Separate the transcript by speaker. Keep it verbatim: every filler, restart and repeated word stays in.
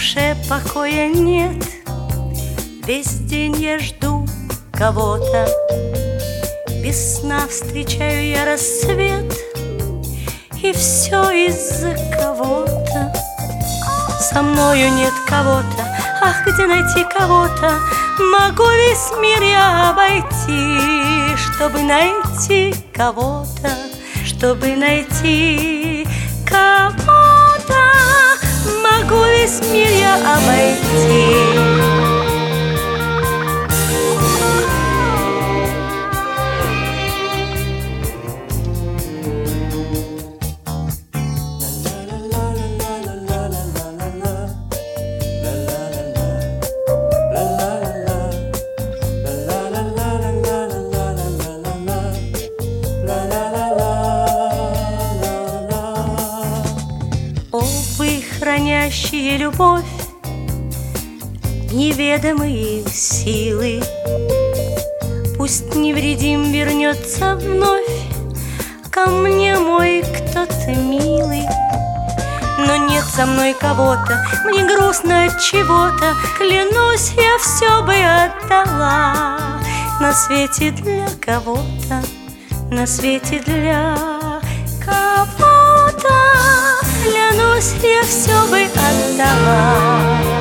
Speaker 1: душе покоя нет. Весь день я жду кого-то, без сна встречаю я рассвет. И все из-за кого-то. Со мною нет кого-то, ах, где найти кого-то? Могу весь мир я обойти, чтобы найти кого-то, чтобы найти кого-то. Могу весь мир я обойти. О, вы, хранящие любовь, неведомые силы, пусть невредим вернется вновь ко мне мой кто-то милый. Но нет со мной кого-то, мне грустно от чего-то. Клянусь, я все бы отдала на свете для кого-то, на свете для кого-то. Клянусь, я все бы отдала.